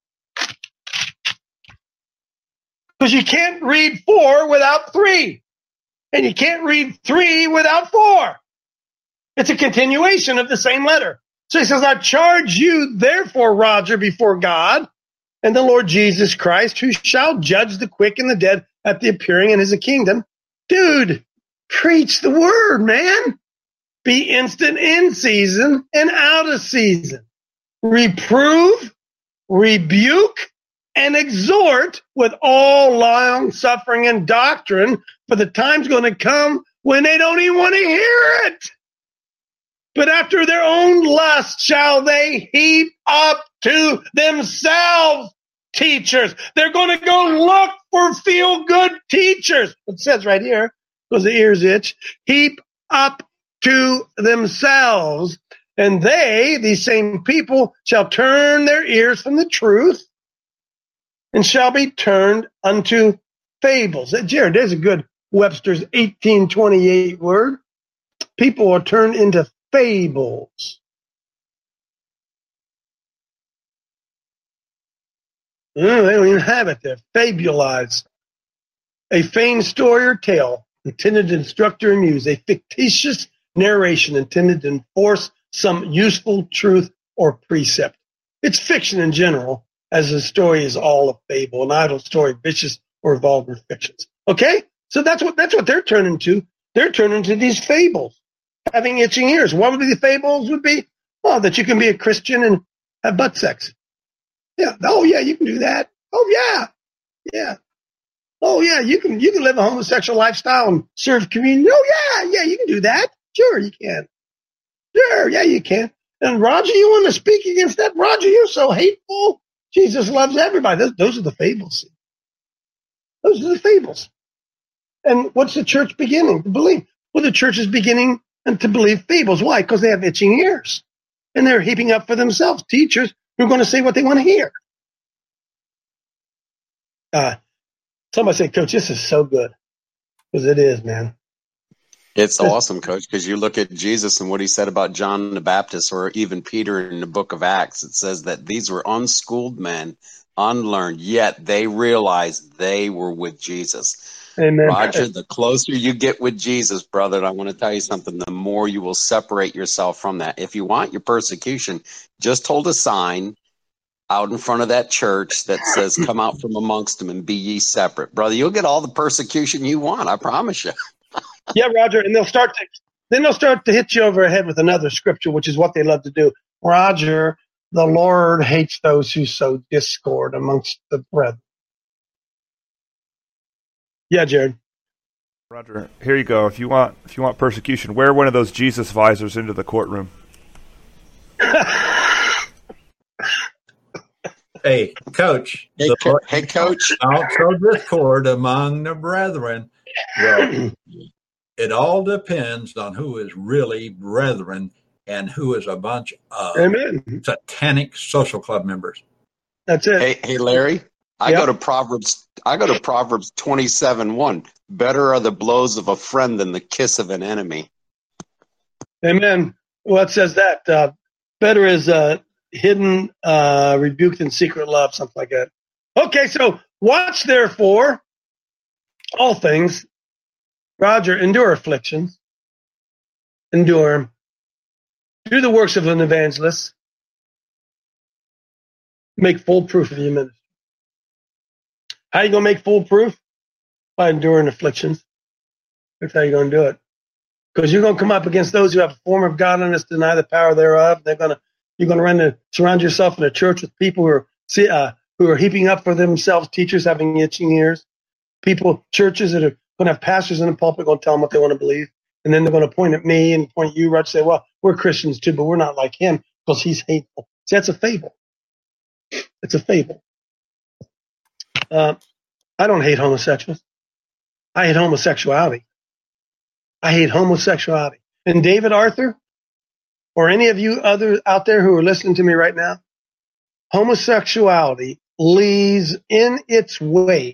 Speaker 5: Because you can't read 4 without 3. And you can't read 3 without 4. It's a continuation of the same letter. So he says, I charge you, therefore, Roger, before God and the Lord Jesus Christ, who shall judge the quick and the dead at the appearing in his kingdom. Dude, preach the word, man. Be instant in season and out of season. Reprove, rebuke, and exhort with all long suffering and doctrine, for the time's going to come when they don't even want to hear it. But after their own lust shall they heap up to themselves teachers. They're going to go look for feel-good teachers. It says right here, because the ears itch, heap up to themselves. And they, these same people, shall turn their ears from the truth and shall be turned unto fables. Jared, there's a good Webster's 1828 word. People are turned into fables. They don't even have it there. Fabulized. A feigned story or tale intended to instruct or amuse. A fictitious narration intended to enforce some useful truth or precept. It's fiction in general, as a story is all a fable, an idle story, vicious or vulgar fictions. Okay? So that's what they're turning to. They're turning to these fables, having itching ears. What would be the fables would be? Oh, that you can be a Christian and have butt sex. Yeah. Oh, yeah, you can do that. Oh, yeah. Yeah. Oh, yeah, you can live a homosexual lifestyle and serve community. Oh, yeah, you can do that. Sure, you can. Sure, yeah, you can. And Roger, you want to speak against that? Roger, you're so hateful. Jesus loves everybody. Those are the fables. Those are the fables. And what's the church beginning to believe? Well, the church is beginning to believe fables. Why? Because they have itching ears. And they're heaping up for themselves teachers who are going to say what they want to hear. Somebody say, Coach, this is so good. Because it is, man.
Speaker 3: It's awesome, Coach, because you look at Jesus and what he said about John the Baptist, or even Peter in the book of Acts. It says that these were unschooled men, unlearned, yet they realized they were with Jesus.
Speaker 5: Amen.
Speaker 3: Roger, the closer you get with Jesus, brother, and I want to tell you something, the more you will separate yourself from that. If you want your persecution, just hold a sign out in front of that church that says, come out from amongst them and be ye separate. Brother, you'll get all the persecution you want, I promise you.
Speaker 5: Yeah, Roger, and they'll start Then they'll start to hit you over the head with another scripture, which is what they love to do. Roger, the Lord hates those who sow discord amongst the brethren. Yeah, Jared.
Speaker 9: Roger, here you go. If you want persecution, wear one of those Jesus visors into the courtroom.
Speaker 7: Hey, Coach.
Speaker 3: Hey, Coach.
Speaker 7: Don't sow discord among the brethren. Well, it all depends on who is really brethren and who is a bunch of
Speaker 5: Amen.
Speaker 7: satanic social club members.
Speaker 5: That's it.
Speaker 3: Hey, Larry. I go to Proverbs 27:1. Better are the blows of a friend than the kiss of an enemy.
Speaker 5: Amen. Well, it says that better is hidden, rebuked in secret love, something like that. Okay, so watch therefore all things. Roger, endure afflictions. Endure. Do the works of an evangelist. Make full proof of your ministry. How you going to make full proof? By enduring afflictions. That's how you're going to do it. Because you're going to come up against those who have a form of godliness, deny the power thereof. You're going to run to surround yourself in a church with people who are heaping up for themselves teachers having itching ears. Churches that are going to have pastors in the pulpit going to tell them what they want to believe. And then they're going to point at me and point at you, Roger, say, well, we're Christians too, but we're not like him because he's hateful. See, that's a fable. It's a fable. I don't hate homosexuals. I hate homosexuality. I hate homosexuality. And David Arthur, or any of you others out there who are listening to me right now, homosexuality leaves in its wake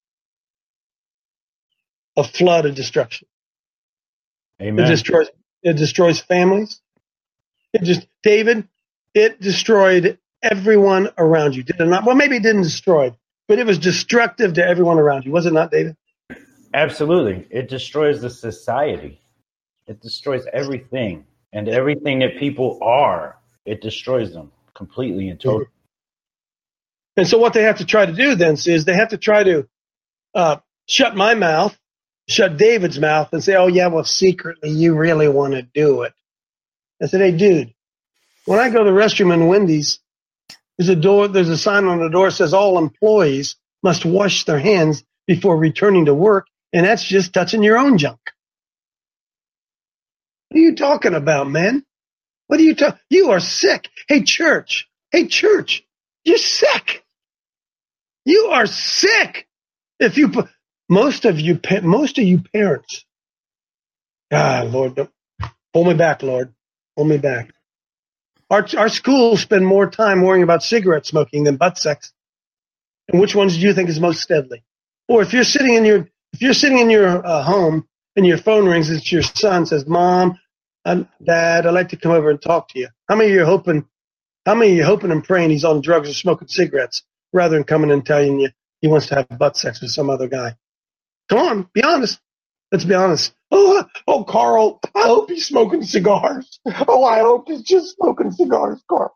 Speaker 5: a flood of destruction.
Speaker 6: Amen.
Speaker 5: It destroys families. David, it destroyed everyone around you. Did it not? Well, maybe it didn't destroy, but it was destructive to everyone around you. Was it not, David?
Speaker 6: Absolutely. It destroys the society. It destroys everything. And everything that people are, it destroys them completely and totally.
Speaker 5: And so what they have to try to do then is they have to try to shut my mouth, shut David's mouth, and say, oh, yeah, well, secretly you really want to do it. I said, hey, dude, when I go to the restroom in Wendy's, there's a sign on the door that says all employees must wash their hands before returning to work, and that's just touching your own junk. What are you talking about, man? What are you talking? You are sick. Hey, church, you're sick. You are sick. If you put most of you parents, Lord, don't, pull me back, Lord, pull me back. Our schools spend more time worrying about cigarette smoking than butt sex. And which ones do you think is most deadly? Or if you're sitting in your home and your phone rings, it's your son says, Mom, Dad, I'd like to come over and talk to you. How many of you are hoping and praying he's on drugs or smoking cigarettes rather than coming and telling you he wants to have butt sex with some other guy? Come on, be honest. Let's be honest. Oh, Carl, I hope he's smoking cigars. Oh, I hope he's just smoking cigars, Carl.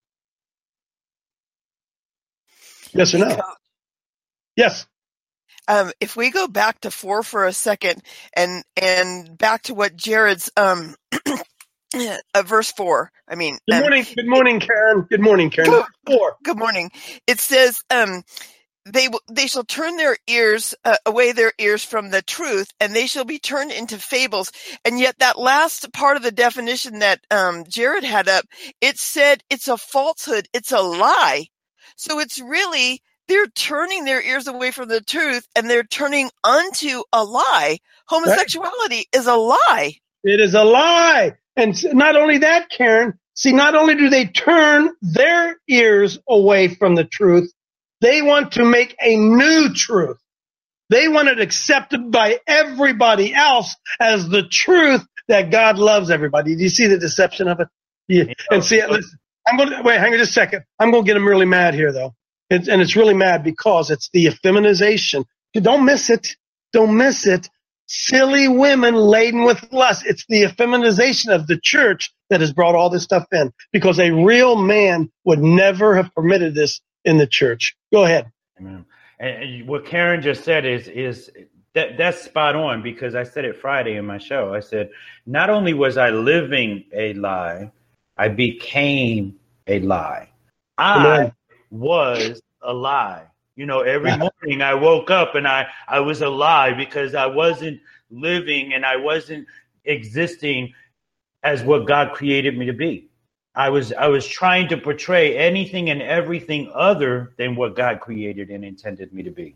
Speaker 5: Yes or no? Yes.
Speaker 10: If we go back to 4 for a second and back to what Jared's verse 4. I mean,
Speaker 5: good morning, Karen. Good morning, Karen. 4.
Speaker 10: Good morning. It says, they shall turn their ears away their ears from the truth, and they shall be turned into fables. And yet, that last part of the definition that Jared had up, it said it's a falsehood, it's a lie. So it's really they're turning their ears away from the truth, and they're turning unto a lie. Homosexuality is a lie.
Speaker 5: It is a lie. And not only that, Karen, not only do they turn their ears away from the truth, they want to make a new truth. They want it accepted by everybody else as the truth that God loves everybody. Do you see the deception of it? Yeah. And see, listen, hang on just a second. I'm going to get them really mad here, though. And it's really mad because it's the effeminization. Don't miss it. Don't miss it. Silly women laden with lust. It's the effeminization of the church that has brought all this stuff in, because a real man would never have permitted this in the church. Go ahead.
Speaker 6: Amen. And what Karen just said is That's spot on, because I said it Friday in my show. I said, not only was I living a lie, I became a lie. I was a lie. Every morning I woke up and I was a lie, because I wasn't living and I wasn't existing as what God created me to be. I was trying to portray anything and everything other than what God created and intended me to be.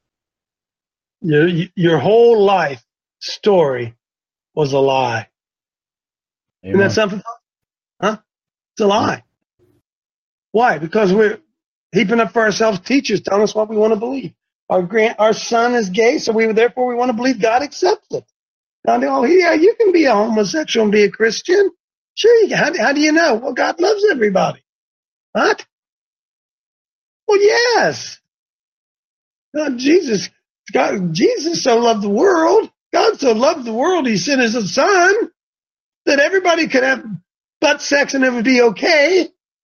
Speaker 5: Your whole life story was a lie.
Speaker 6: Amen.
Speaker 5: Isn't that something? Huh? It's a lie. Why? Because we're heaping up for ourselves teachers telling us what we want to believe. Our son is gay, so therefore we want to believe God accepts it. Now, yeah, you can be a homosexual and be a Christian. Sure, you can. How do you know? Well, God loves everybody. What? Well, yes. Jesus so loved the world. God so loved the world, he sent his son that everybody could have butt sex and it would be okay.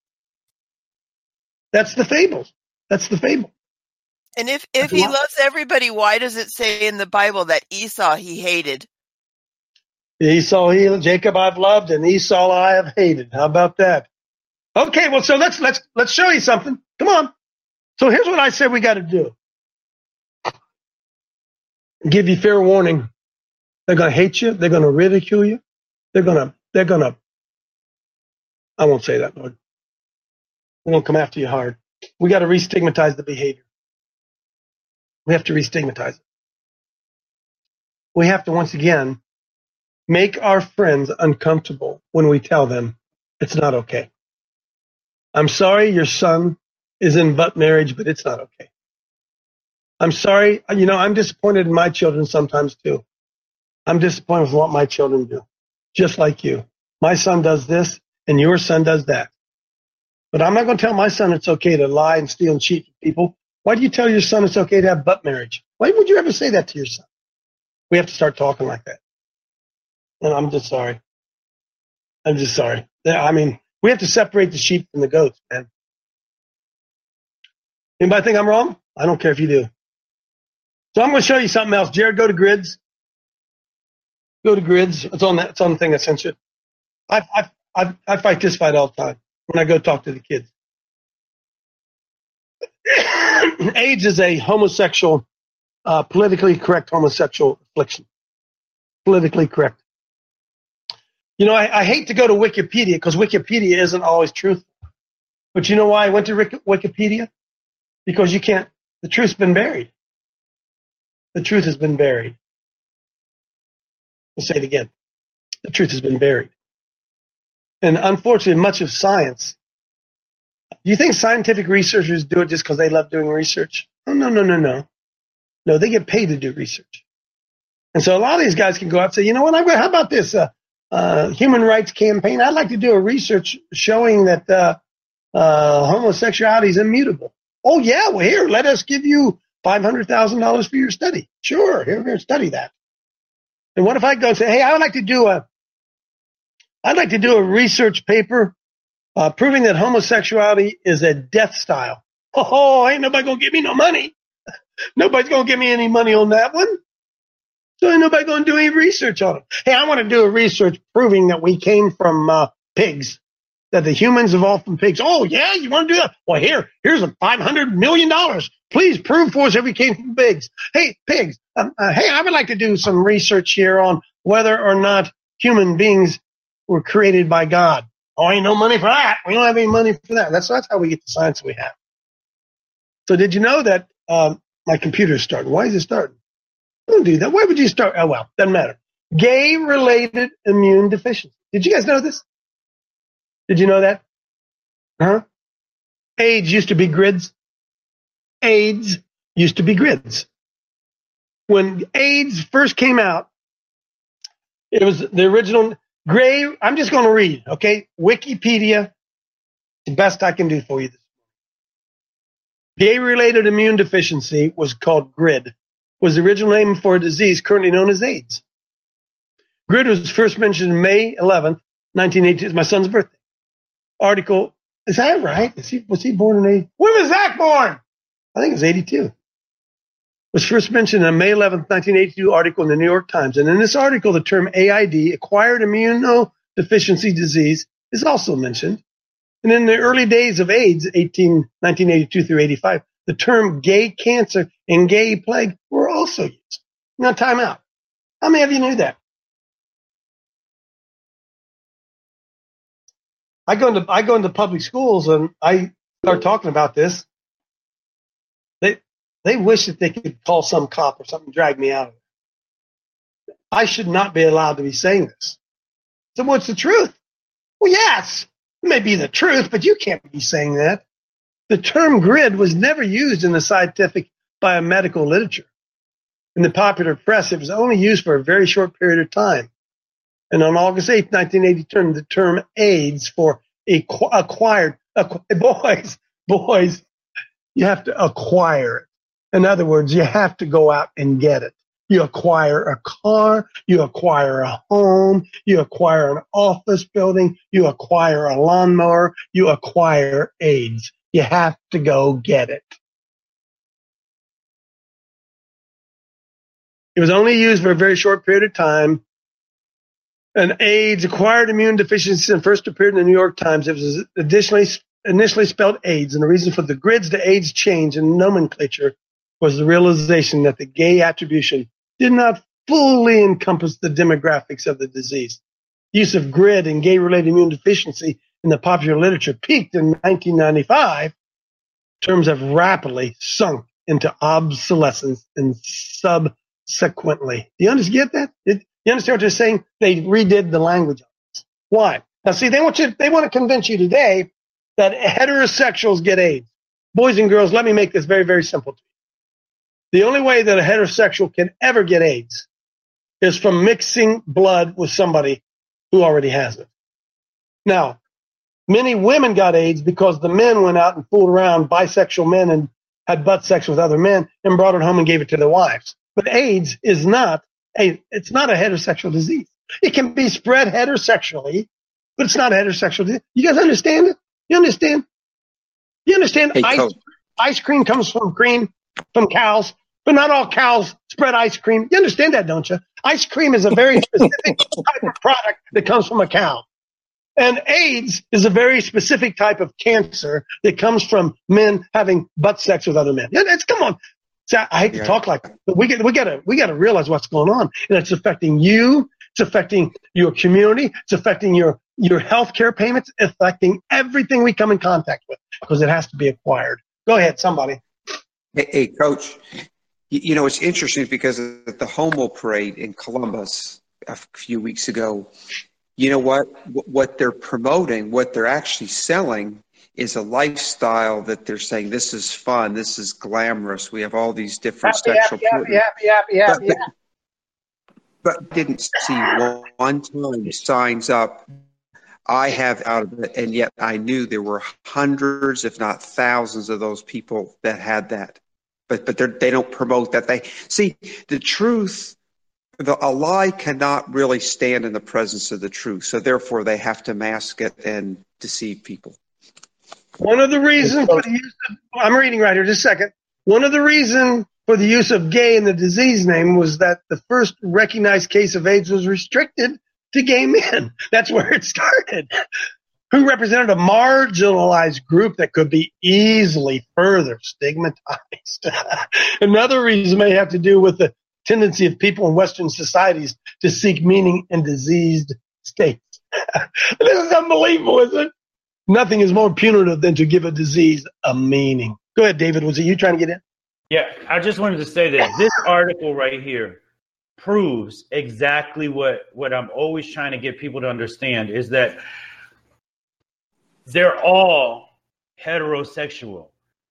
Speaker 5: That's the fable. That's the fable.
Speaker 10: And if he loves everybody, why does it say in the Bible that Esau he hated?
Speaker 5: Jacob I've loved, and Esau I have hated. How about that? Okay, well, so let's show you something. Come on. So here's what I said we got to do. Give you fair warning. They're going to hate you. They're going to ridicule you. They're going to, I won't say that, Lord. They're going to come after you hard. We got to re-stigmatize the behavior. We have to re-stigmatize it. We have to, once again, make our friends uncomfortable when we tell them it's not okay. I'm sorry your son is in butt marriage, but it's not okay. I'm sorry. I'm disappointed in my children sometimes too. I'm disappointed with what my children do, just like you. My son does this and your son does that. But I'm not going to tell my son it's okay to lie and steal and cheat people. Why do you tell your son it's okay to have butt marriage? Why would you ever say that to your son? We have to start talking like that. And I'm just sorry. I mean, we have to separate the sheep from the goats, man. Anybody think I'm wrong? I don't care if you do. So I'm going to show you something else. Jared, go to grids. Go to grids. It's on the thing I sent you. I fight this fight all the time when I go talk to the kids. AIDS is a homosexual, politically correct homosexual affliction. Politically correct. I hate to go to Wikipedia because Wikipedia isn't always truthful. But you know why I went to Wikipedia? Because you can't, the truth's been buried. The truth has been buried. I'll say it again. The truth has been buried. And unfortunately, much of science, do you think scientific researchers do it just because they love doing research? Oh, no. No, they get paid to do research. And so a lot of these guys can go out and say, you know what, how about this human rights campaign? I'd like to do a research showing that homosexuality is immutable. Oh, yeah, well, here, let us give you $500,000 for your study. Sure, here, study that. And what if I go and say, hey, I'd like to do a research paper proving that homosexuality is a death style. Oh, ain't nobody going to give me no money. Nobody's going to give me any money on that one. So ain't nobody going to do any research on it. Hey, I want to do a research proving that we came from pigs, that the humans evolved from pigs. Oh, yeah, you want to do that? Well, here's a $500 million. Please prove for us that we came from pigs. Hey, pigs, hey, I would like to do some research here on whether or not human beings were created by God. Oh, ain't no money for that. We don't have any money for that. That's how we get the science we have. So did you know that my computer's starting? Why is it starting? Don't do that. Why would you start? Oh, well, doesn't matter. Gay-related immune deficiency. Did you guys know this? Did you know that? Huh? AIDS used to be grids. AIDS used to be grids. When AIDS first came out, it was the original gray. I'm just going to read, okay? Wikipedia, the best I can do for you. Gay-related immune deficiency was called GRID, was the original name for a disease currently known as AIDS. GRID was first mentioned May 11th, 1982. It's my son's birthday. Article, is that right? Was he born in 80? When was Zach born? I think it was 82. was first mentioned in a May 11th, 1982 article in the New York Times. And in this article, the term AID, acquired immunodeficiency disease, is also mentioned. And in the early days of AIDS, 1982 through 85, the term gay cancer and gay plague were also used. Now, time out. How many of you knew that? I go into public schools and I start talking about this. They wish that they could call some cop or something, drag me out of it. I should not be allowed to be saying this. So what's the truth? Well, yes, it may be the truth, but you can't be saying that. The term GRID was never used in the scientific biomedical literature. In the popular press, it was only used for a very short period of time. And on August 8, 1980, the term AIDS for acquired, boys, you have to acquire it. In other words, you have to go out and get it. You acquire a car, you acquire a home, you acquire an office building, you acquire a lawnmower, you acquire AIDS. You have to go get it. It was only used for a very short period of time. And AIDS, acquired immune deficiency, and first appeared in the New York Times. It was initially spelled AIDS, and the reason for the GRIDS to AIDS change in nomenclature was the realization that the gay attribution did not fully encompass the demographics of the disease. Use of GRID and gay-related immune deficiency in the popular literature peaked in 1995. Terms have rapidly sunk into obsolescence and subsequently. Do you get that? You understand what they're saying? They redid the language on this. Why? Now, see, they want to convince you today that heterosexuals get AIDS. Boys and girls, let me make this very, very simple to you. The only way that a heterosexual can ever get AIDS is from mixing blood with somebody who already has it. Now, many women got AIDS because the men went out and fooled around, bisexual men, and had butt sex with other men and brought it home and gave it to their wives. But AIDS is it's not a heterosexual disease. It can be spread heterosexually, but it's not a heterosexual disease. You guys understand it? You understand? Hey, ice cream comes from cows, but not all cows spread ice cream. You understand that, don't you? Ice cream is a very specific type of product that comes from a cow. And AIDS is a very specific type of cancer that comes from men having butt sex with other men. Come on. See, I hate to talk like that, but we gotta realize what's going on. And it's affecting you, it's affecting your community, it's affecting your health care payments, affecting everything we come in contact with, because it has to be acquired. Go ahead, somebody.
Speaker 11: Hey, Coach, it's interesting because at the Homo Parade in Columbus a few weeks ago, you know what they're promoting, what they're actually selling is a lifestyle that they're saying, this is fun, this is glamorous, we have all these different sexual
Speaker 5: happy.
Speaker 11: But didn't see one time signs up, I have out of it, and yet I knew there were hundreds, if not thousands, of those people that had that. But they don't promote that. They see the truth. A lie cannot really stand in the presence of the truth. So therefore, they have to mask it and deceive people.
Speaker 5: One of the reasons for the use of, I'm reading right here, just a second. One of the reasons for the use of gay in the disease name was that the first recognized case of AIDS was restricted to gay men. That's where it started, who represented a marginalized group that could be easily further stigmatized. Another reason may have to do with the tendency of people in Western societies to seek meaning in diseased states. This is unbelievable, isn't it? Nothing is more punitive than to give a disease a meaning. Go ahead, David. Was it you trying to get in?
Speaker 6: Yeah, I just wanted to say that this article right here proves exactly what I'm always trying to get people to understand, is that they're all heterosexual.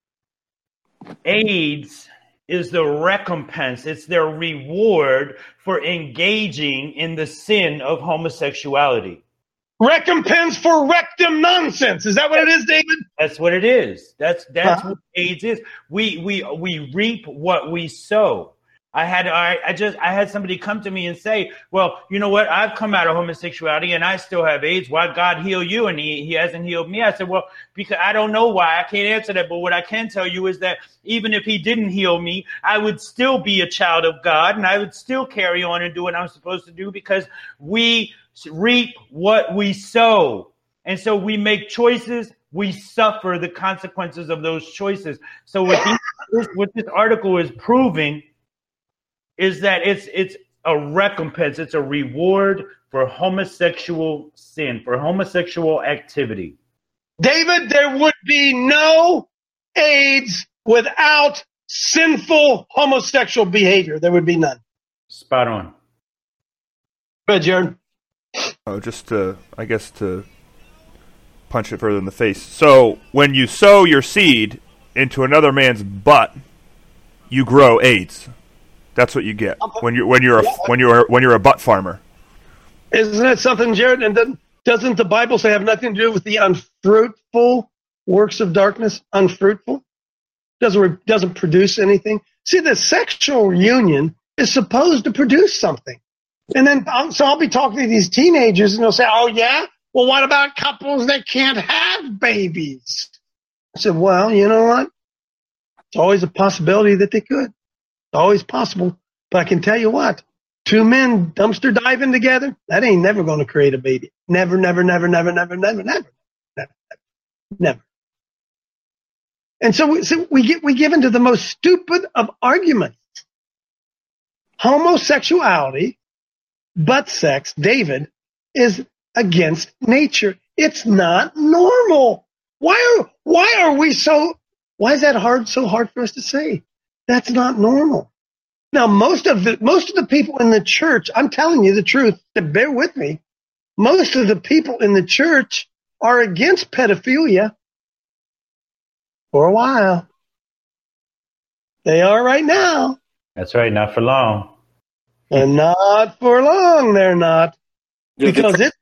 Speaker 6: AIDS is the recompense. It's their reward for engaging in the sin of homosexuality.
Speaker 5: Recompense for rectum nonsense. Is that what it is, David?
Speaker 6: That's what it is. That's what AIDS is. We reap what we sow. I had somebody come to me and say, well, you know what? I've come out of homosexuality and I still have AIDS. Why God heal you and he hasn't healed me? I said, well, because I don't know why. I can't answer that. But what I can tell you is that even if he didn't heal me, I would still be a child of God and I would still carry on and do what I'm supposed to do, because we reap what we sow. And so we make choices. We suffer the consequences of those choices. So what this article is proving is that it's a recompense, it's a reward for homosexual sin, for homosexual activity.
Speaker 5: David, there would be no AIDS without sinful homosexual behavior. There would be none.
Speaker 6: Spot on.
Speaker 5: Go ahead, Jared.
Speaker 9: Oh, just to punch it further in the face. So when you sow your seed into another man's butt, you grow AIDS. That's what you get when you're a butt farmer.
Speaker 5: Isn't that something, Jared? And then doesn't the Bible say have nothing to do with the unfruitful works of darkness? Unfruitful doesn't produce anything. See, the sexual union is supposed to produce something. And then so I'll be talking to these teenagers and they'll say, "Oh yeah, well what about couples that can't have babies?" I said, "Well, you know what? It's always a possibility that they could. Always possible, but I can tell you what, two men dumpster diving together, that ain't never going to create a baby. Never, never, never, never, never, never, never, never, never. And so we give into the most stupid of arguments. Homosexuality, butt sex, David, is against nature. It's not normal. Why is that so hard for us to say? That's not normal. Now, most of the people in the church, I'm telling you the truth, bear with me. Most of the people in the church are against pedophilia for a while. They are right now.
Speaker 6: That's right, not for long.
Speaker 5: And not for long, they're not. Because it's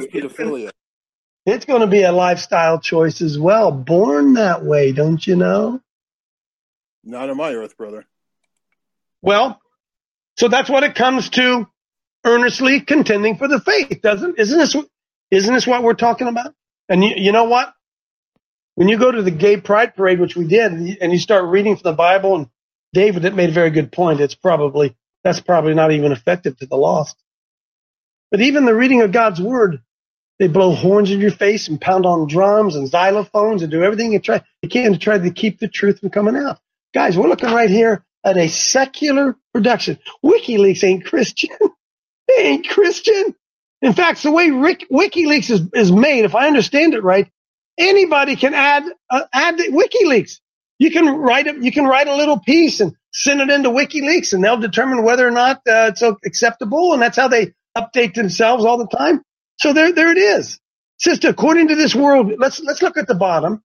Speaker 5: going to be a lifestyle choice as well. Born that way, don't you know?
Speaker 8: Not on my earth, brother.
Speaker 5: Well, so that's what it comes to, earnestly contending for the faith, isn't this what we're talking about? And you know what? When you go to the gay pride parade, which we did, and you start reading from the Bible, and David, it made a very good point. That's probably not even effective to the lost. But even the reading of God's word, they blow horns in your face and pound on drums and xylophones and do everything they can to try to keep the truth from coming out. Guys, we're looking right here at a secular production. WikiLeaks ain't Christian. They ain't Christian. In fact, the way WikiLeaks is made, if I understand it right, anybody can add WikiLeaks. You can write a little piece and send it into WikiLeaks, and they'll determine whether or not it's acceptable, and that's how they update themselves all the time. So there it is. Sister, according to this world, let's look at the bottom.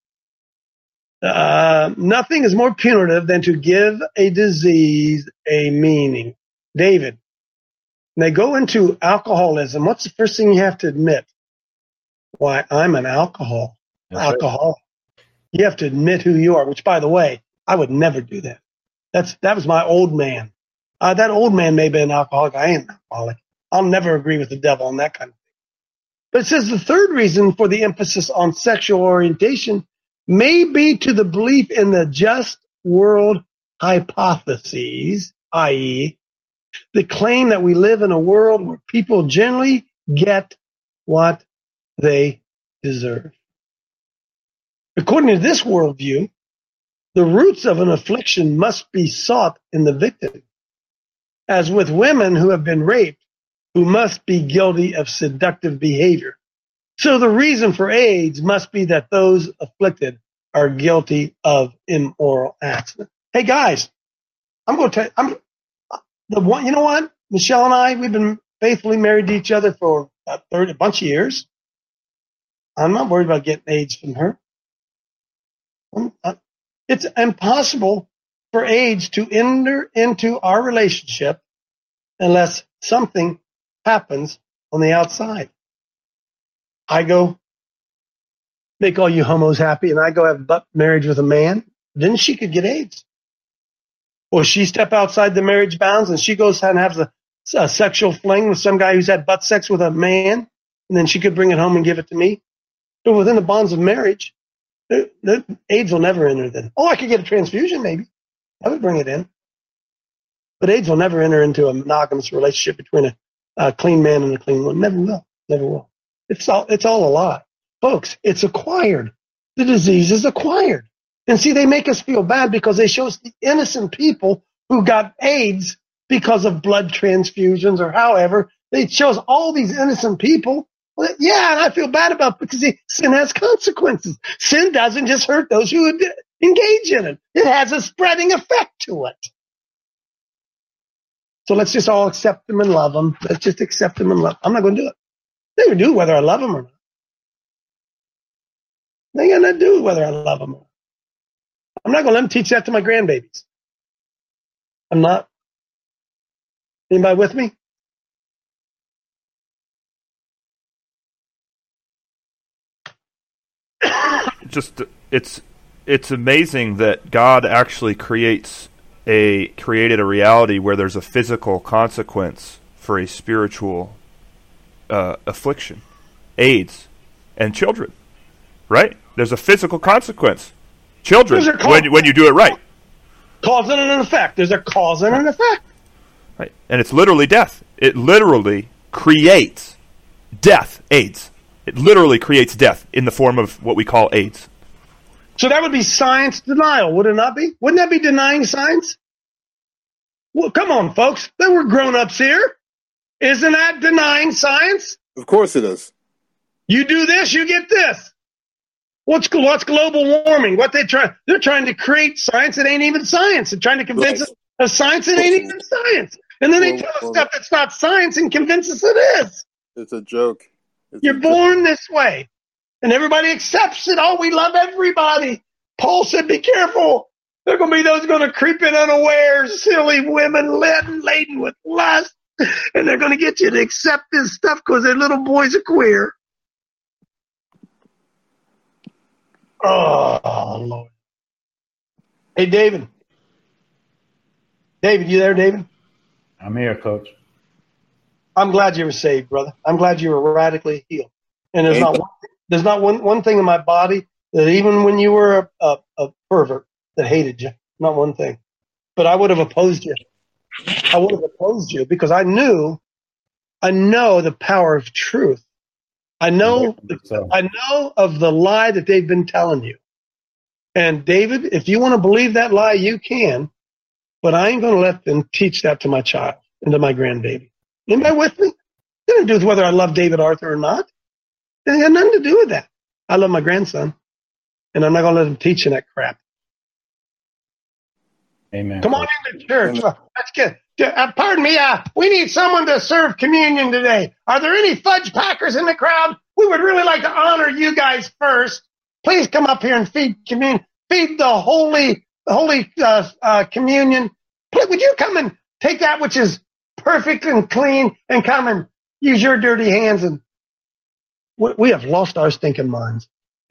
Speaker 5: Nothing is more punitive than to give a disease a meaning. David, when they go into alcoholism, what's the first thing you have to admit? Why, I'm an alcoholic. Right. You have to admit who you are, which, by the way, I would never do that. That was my old man. That old man may be an alcoholic. I ain't an alcoholic. I'll never agree with the devil on that kind of thing. But it says the third reason for the emphasis on sexual orientation may be to the belief in the just world hypotheses, i.e., the claim that we live in a world where people generally get what they deserve. According to this worldview, the roots of an affliction must be sought in the victim, as with women who have been raped, who must be guilty of seductive behavior. So the reason for AIDS must be that those afflicted are guilty of immoral acts. Hey guys, I'm going to tell you, you know what? Michelle and I, we've been faithfully married to each other for a bunch of years. I'm not worried about getting AIDS from her. It's impossible for AIDS to enter into our relationship unless something happens on the outside. I go make all you homos happy, and I go have butt marriage with a man. Then she could get AIDS. Or she step outside the marriage bounds and she goes and has a sexual fling with some guy who's had butt sex with a man, and then she could bring it home and give it to me. But within the bonds of marriage, the AIDS will never enter then. Oh, I could get a transfusion maybe. I would bring it in. But AIDS will never enter into a monogamous relationship between a clean man and a clean woman. Never will. Never will. It's all a lie. Folks, it's acquired. The disease is acquired. And see, they make us feel bad because they show us the innocent people who got AIDS because of blood transfusions or however. They show us all these innocent people. Well, yeah, and I feel bad about it because sin has consequences. Sin doesn't just hurt those who engage in it. It has a spreading effect to it. So let's just all accept them and love them. Let's just accept them and love them. I'm not going to do it. They would do whether I love them or not. They got nothing to do whether I love them or not. I'm not going to let them teach that to my grandbabies. I'm not. Anybody with me?
Speaker 9: Just it's amazing that God actually created a reality where there's a physical consequence for a spiritual affliction, AIDS, and children. Right? There's a physical consequence. Children, when you do it right.
Speaker 5: Cause and an effect. There's a cause and an effect.
Speaker 9: Right. And it's literally death. It literally creates death, AIDS. It literally creates death in the form of what we call AIDS.
Speaker 5: So that would be science denial, would it not be? Wouldn't that be denying science? Well, come on, folks. There were grown-ups here. Isn't that denying science?
Speaker 8: Of course it is.
Speaker 5: You do this, you get this. What's global warming? They're trying to create science that ain't even science. They're trying to convince us of science that ain't even science. And then they tell us stuff that's not science and convince us it is.
Speaker 8: It's a joke.
Speaker 5: You're born this way. And everybody accepts it. Oh, we love everybody. Paul said, be careful. There are going to be those going to creep in unawares, silly women laden with lust. And they're going to get you to accept this stuff because their little boys are queer. Oh, Lord. Hey, David. David, you there, David?
Speaker 6: I'm here, Coach.
Speaker 5: I'm glad you were saved, brother. I'm glad you were radically healed. And there's not one thing in my body that even when you were a pervert that hated you, not one thing. But I would have opposed you. I would have opposed you because I know the power of truth. I know of the lie that they've been telling you. And David, if you want to believe that lie, you can. But I ain't going to let them teach that to my child and to my grandbaby. Anybody with me? It doesn't do with whether I love David Arthur or not. It had nothing to do with that. I love my grandson, and I'm not going to let him teach in that crap.
Speaker 6: Amen.
Speaker 5: Come on into church. That's good. Pardon me. We need someone to serve communion today. Are there any fudge packers in the crowd? We would really like to honor you guys first. Please come up here and feed communion. Feed the holy communion. Would you come and take that which is perfect and clean and come and use your dirty hands? And we have lost our stinking minds.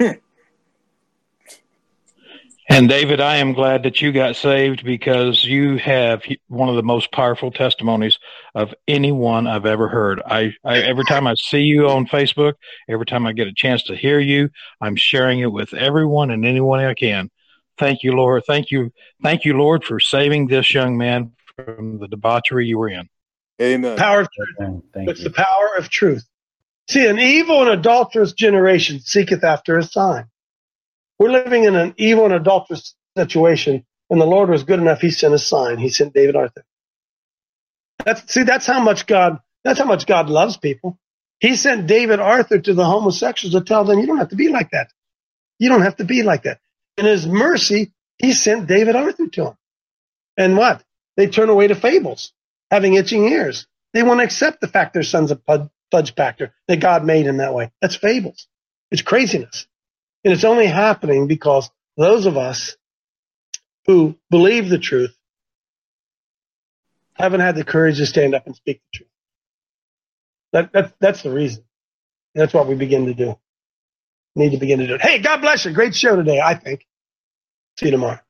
Speaker 12: And David, I am glad that you got saved because you have one of the most powerful testimonies of anyone I've ever heard. I every time I see you on Facebook, every time I get a chance to hear you, I'm sharing it with everyone and anyone I can. Thank you, Lord. Thank you, Lord, for saving this young man from the debauchery you were in.
Speaker 8: Amen.
Speaker 5: Power of truth. It's the power of truth. See, an evil and adulterous generation seeketh after a sign. We're living in an evil and adulterous situation, and the Lord was good enough. He sent a sign. He sent David Arthur. That's how much God loves people. He sent David Arthur to the homosexuals to tell them, you don't have to be like that. You don't have to be like that. In his mercy, he sent David Arthur to them. And what? They turn away to fables, having itching ears. They won't accept the fact their son's a fudge packer, that God made him that way. That's fables. It's craziness. And it's only happening because those of us who believe the truth haven't had the courage to stand up and speak the truth. That's the reason. That's what we begin to do. Need to begin to do it. Hey, God bless you. Great show today, I think. See you tomorrow.